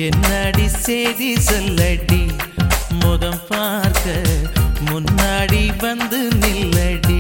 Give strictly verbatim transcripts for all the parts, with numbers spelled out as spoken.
என்னடி செய்தி சொல்லடி முகம் பார்க்க முன்னாடி வந்து நில்லடி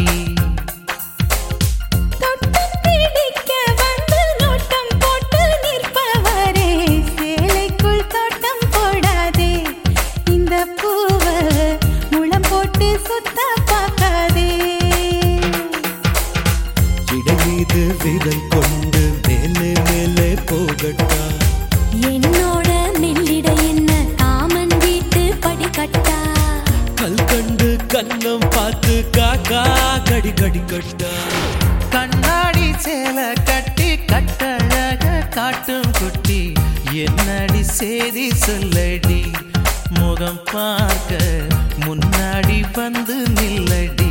விரல் கொண்டு மேலே மேலே போகட்டா என்னோட மெல்லிட என்ன காமன் வீட்டு படிக்கட்டா கல் கண்டு கண்ணம் பார்த்து காக்கா கடி கடி கட்டா கண்ணாடி சேலை கட்டி கட்டழக காட்டும் குட்டி என்னடி செய்தி சொல்லடி முகம் பார்க்க முன்னாடி வந்து நில்லடி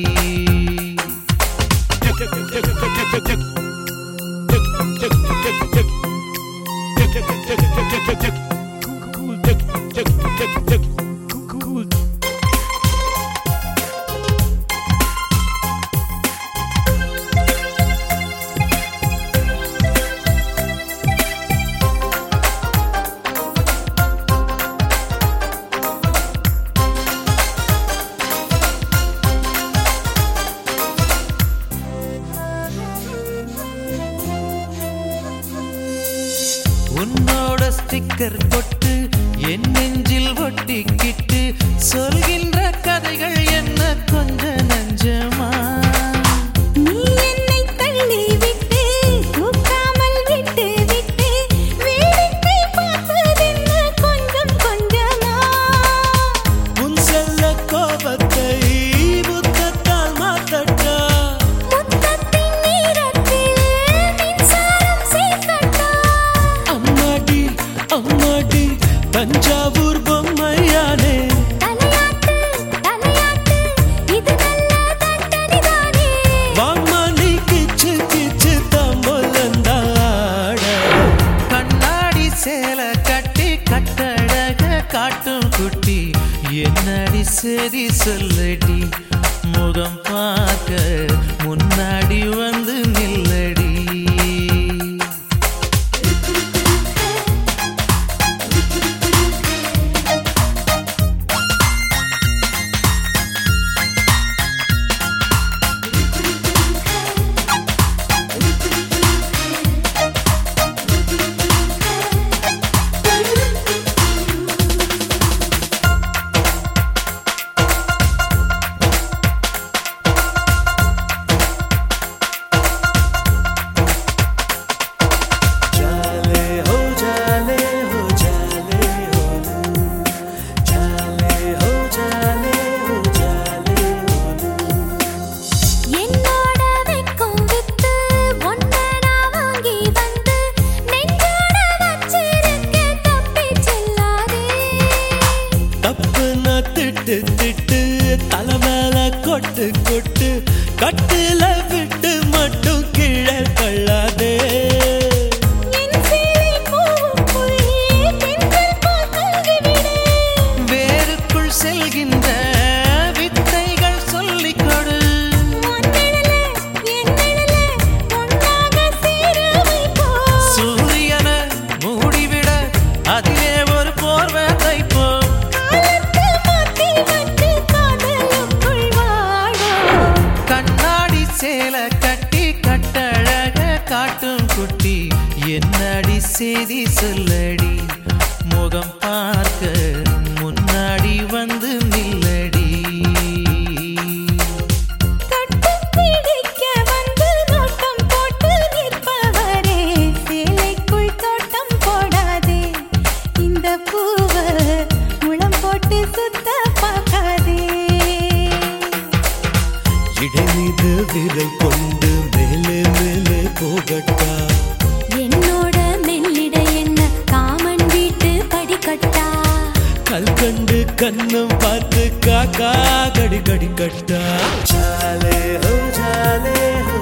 உன்னோட ஸ்டிக்கர் போட்டு என் நெஞ்சில் ஒட்டிக்கிட்டு சொல்கின்ற கதைகள் என்ன கொஞ்ச நஞ்சமா நீ என்னை தள்ளி விட்டு தூக்காமல் விட்டு விட்டு வேடிக்கை பார்ப்பதென்ன கொஞ்சம் கொஞ்சமா உன் செல்ல கோபத்தை முத்தத்தால் மாத்தட்டா முத்தத்தின் நீரத்தில் மின்சாரம் சேர்க்கட்டா அம்மாடி அம்மாடி தஞ்சாவூர் பொம்மையானே தலையாட்டு தலையாட்டு இது நல்ல தண்டனைதானே வாம்மா நீ கிச்சு கிச்சு தம்பொலந்தாட கண்ணாடி சேலை கட்டி கட்டழக காட்டும் குட்டி என்னடி சரி சொல்லடி முகம் பார்க்க முன்னாடி வந்து நில்லடி என்னோட வெக்கம் வித்து ஒன்ன நான் வாங்கி வந்து நெஞ்சோட வச்சிருக்க தப்பி செல்லாதே தப்புனா திட்டு திட்டு தலை மேல கொட்டு கொட்டு கட்டுல விட்டு மட்டும் கீழே தள்ளாதே என் சேலை பூவுக்குள் தென்றல் போல் தங்கிவிடு வேருக்குள் செல்கின்ற வித்தைகள் சொல்லிக் கொடு உன்னிழல என்னிழல ஒன்றாக சேர வைப்போம் சூரியன மூடிவிட அதிலே ஒரு போர்வை தைப்போம் காலத்து மாத்தி வச்சு காதலுக்குள் வாழோம் கண்ணாடி சேலை கட்டி கட்டழக காட்டும் குட்டி என்னடி செய்தி சொல்லடி முகம் பார்க்க முன்னாடி வந்து நில்லடி தொட்டு பிடிக்க வந்து நோட்டம் போட்டு நிற்பவரே சேலைக்குள் தோட்டம் போடாதே இந்த பூவை முளம் போட்டு சுத்த பார்க்காதே இடை மீது விரல் கொண்டு மேலே மேலே போகட்டா என்னோட மெல்லிட என்ன காமன் வீட்டு படிக்கட்டா கல் கண்டு கண்ணம் பார்த்து காக்கா கடி கடி கட்டா சாலே ஹோ சாலே ஹோ